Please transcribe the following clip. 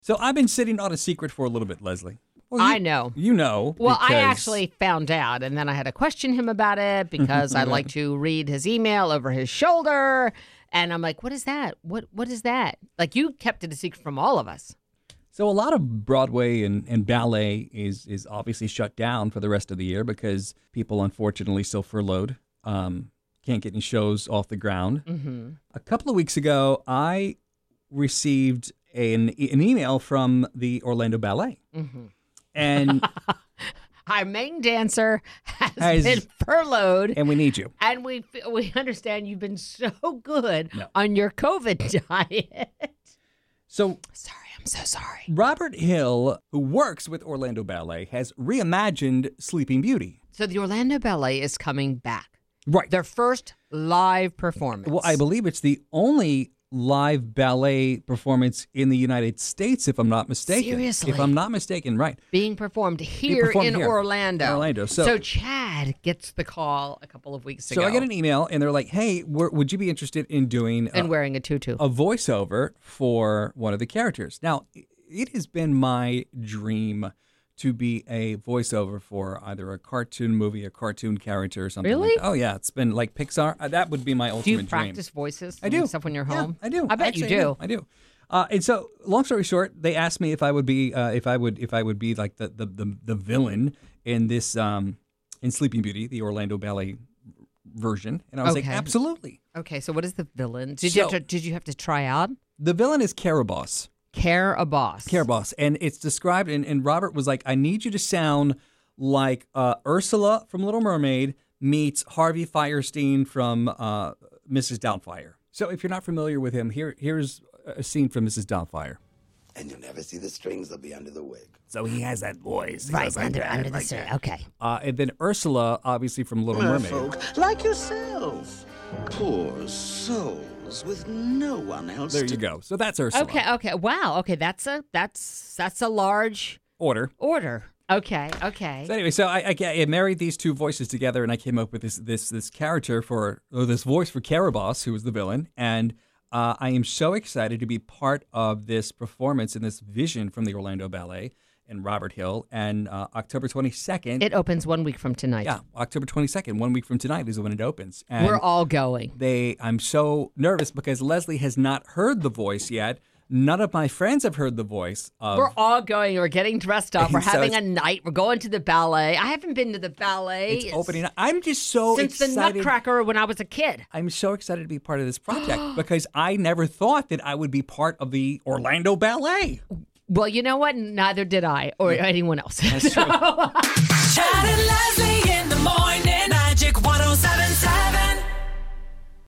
So I've been sitting on a secret for a little bit, Leslie. Well, I know. You know. Well, I because- actually found out, and then I had to question him about it because I like to read his email over his shoulder. And I'm like, what is that? What is that? Like, you kept it a secret from all of us. So a lot of Broadway and ballet is obviously shut down for the rest of the year because people unfortunately still furloughed. Can't get any shows off the ground. Mm-hmm. A couple of weeks ago, I received an email from the Orlando Ballet. Mm-hmm. And Our main dancer has been furloughed. and we need you. And we understand you've been so good No. on your COVID diet. So Sorry, I'm so sorry. Robert Hill, who works with Orlando Ballet, has reimagined Sleeping Beauty. So the Orlando Ballet is coming back. Right. Their first live performance. Well, I believe it's the only live ballet performance in the United States, if I'm not mistaken. Seriously? If I'm not mistaken, right. being performed here performed in here Orlando. in Orlando. So Chad gets the call a couple of weeks ago. So I get an email, and they're like, hey, would you be interested in doing and wearing a tutu. a voiceover for one of the characters? Now, it has been my dream to be a voiceover for either a cartoon movie, a cartoon character, or something Really? like that. Oh, yeah. It's been like Pixar. That would be my ultimate Do you dream. practice voices? I do. Stuff when you're Yeah, home? I do. I bet Actually, you do. I do. And so, long story short, they asked me if I would be if I would be like the villain in this in Sleeping Beauty, the Orlando Ballet version, and I was like, Okay. absolutely. Okay, so what is the villain? Did So- you have to try out? The villain is Caraboss. Caraboss. And it's described, and Robert was like, I need you to sound like Ursula from Little Mermaid meets Harvey Firestein from Mrs. Doubtfire. So if you're not familiar with him, here's a scene from Mrs. Doubtfire. And you'll never see the strings, they'll be under the wig. So he has that voice. He Right, goes like under that, the like suit. that. Okay. And then Ursula, obviously from Little Mermaid. Merfolk, like yourself. Poor souls with no one else There to you go. So that's Ursula. Okay. Wow. Okay, that's a large Order. order. Okay. So anyway, so I married these two voices together, and I came up with this character this voice for Caraboss, who was the villain, and I am so excited to be part of this performance and this vision from the Orlando Ballet and Robert Hill. And October 22nd. It opens 1 week from tonight. Yeah, October 22nd, 1 week from tonight is when it opens. And We're all going. I'm so nervous because Leslie has not heard the voice yet. None of my friends have heard the voice of. We're all going. We're getting dressed up. We're So having a it's- night. We're going to the ballet. I haven't been to the ballet It's opening. I'm just so since excited. the Nutcracker when I was a kid. I'm so excited to be part of this project because I never thought that I would be part of the Orlando Ballet. Well, you know what? Neither did I or anyone else. That's true.